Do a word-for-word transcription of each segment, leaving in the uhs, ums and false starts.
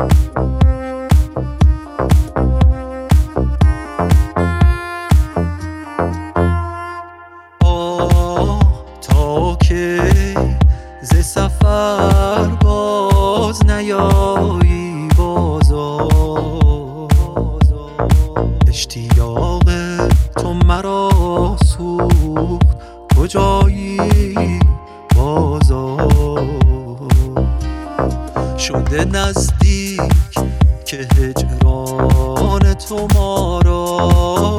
ز سفر باز نیایی بازار، اشتیاق تو مرا سوخت کجایی بازار. شده نزدیک که هجران تو ما را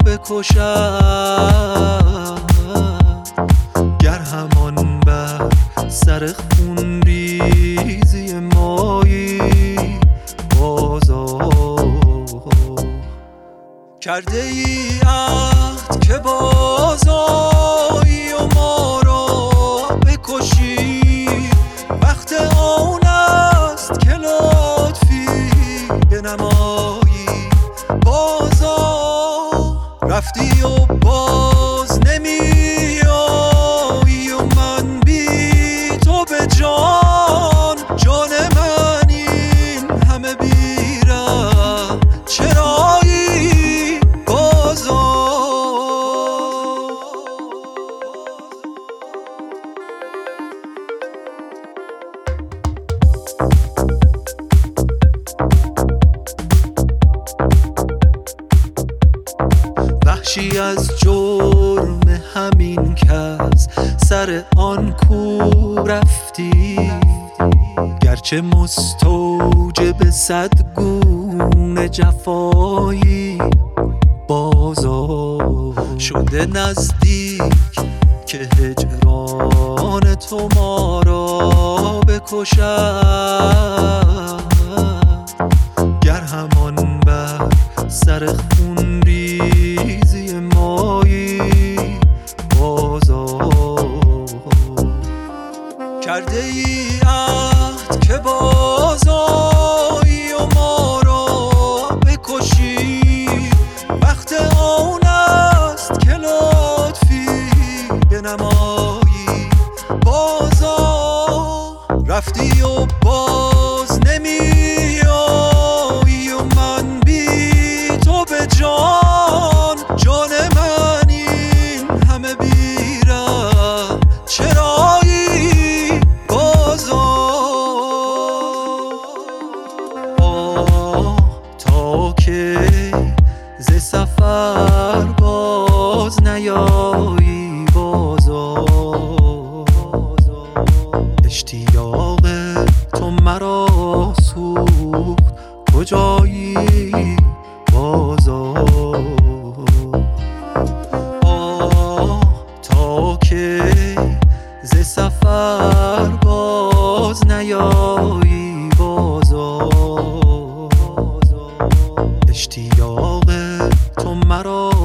بکشد، گر همان بر سر خون ریزی مایی بازار. کرده ای عهد که بازایی و ما را بکشی، وقت آن است که لطفی بنمایی بازار. رفتی و باز نمیایی و من بی تو به جان، جان من این همه بیرم چرایی بازار. وحشی از جرم همین کس سر آن کو رفتی، گرچه مستوجب صد گونه جفایی بازار. شده نزدیک که هجران تو ما را بکشد، گر همان بر سر خون ریزی مایی بازار. کرده ای عهد که بازایی و ما را بکشی، وقت آن است که لطفی بنمایی بازار. رفتی و باز نمیایی و من بی تو به جان، جان من این همه بیرم چرایی بازار. آه تا که ز سفر باز نیایی بازار، اشتیاق تو مرا سوخت کجایی بازار. آه تا که ز سفر باز نیایی بازار، اشتیاق تو مرا